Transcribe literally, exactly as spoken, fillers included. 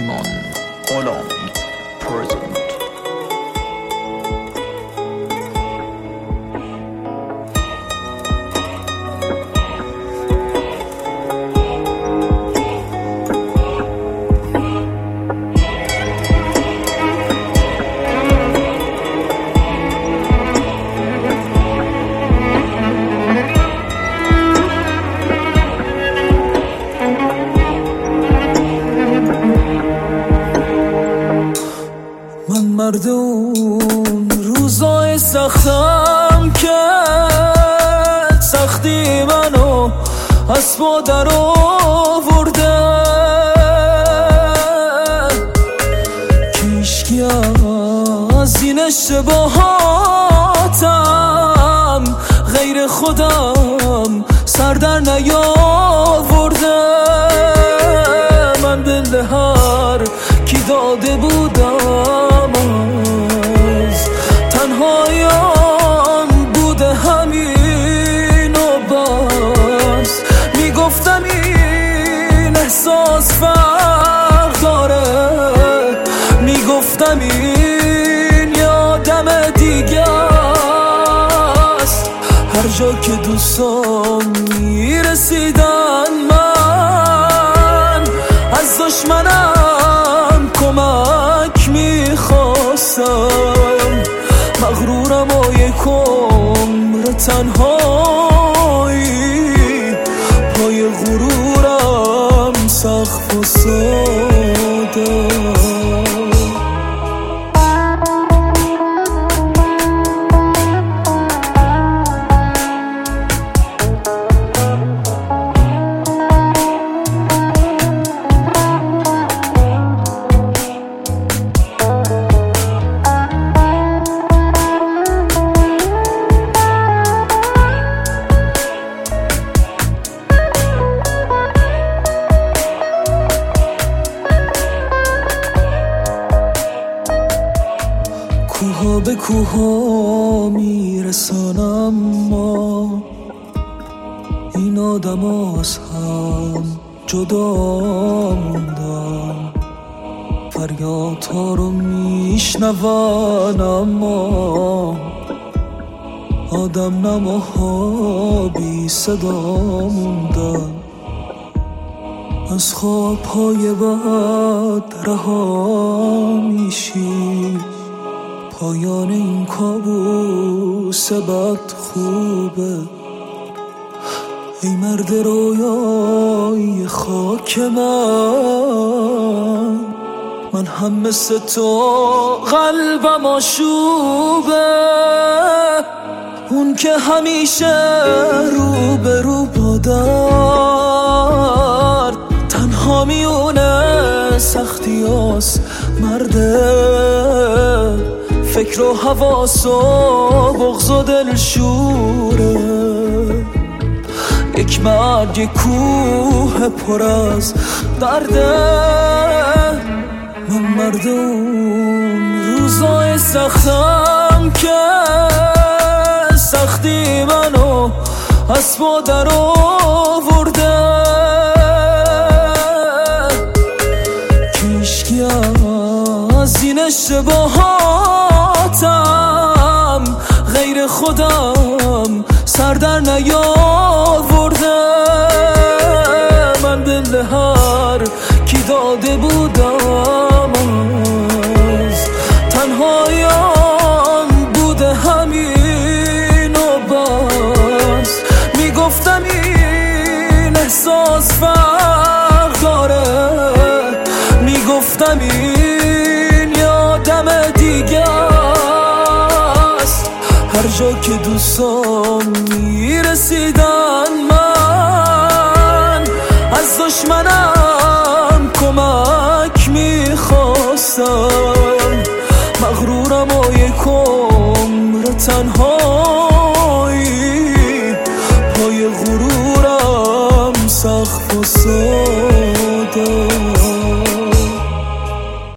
ایمان غلامی پرزنت. من مرد اون روزای سختم که سختی منو از پا در آورده، که هیچکی از این اشتباهاتم غیر خودم سر در نیاورده. من دل هر کی داده بودم از تنهایان بوده همین و بس. میگفتم این احساس فرق داره، میگفتم این یادم دیگه است. هر جا که دوستان میرسیدن من از دشمنم کمک میخواستم. مغرورم و یک عمر تنهایی، پای غرورم سقف افتاده. کوها به کوها میرسانم، ما این آدم از هم جدا موندم. فریاد ها رو میشنون اما آدم نماها بی صدا موندن. از خواب های بد رها میشی، پایان این کابوس بد خوبه. ای مرد رویای خاک من، من هم مثل تو قلبم آشوبه. اون که همیشه رو به رو با درد تنها میونه سختی هاست مرده. فکر و حواس و بغض و دلشوره. یک مرد یک کوه پر از درده. من مرد اون روزای سختم که سختی منو از پا در آورده، که هیچکی از این اشتباهاتم غیر خودم سر در نیاورده. من دل هر کی داده بودم از تنهایان بوده همین و بس. میگفتم این احساس فرق داره، میگفتم این یادم دیگه است. هر جا که دوستان میرسیدن من از دشمنم کمک میخواستم. مغرورم و یک عمر تنها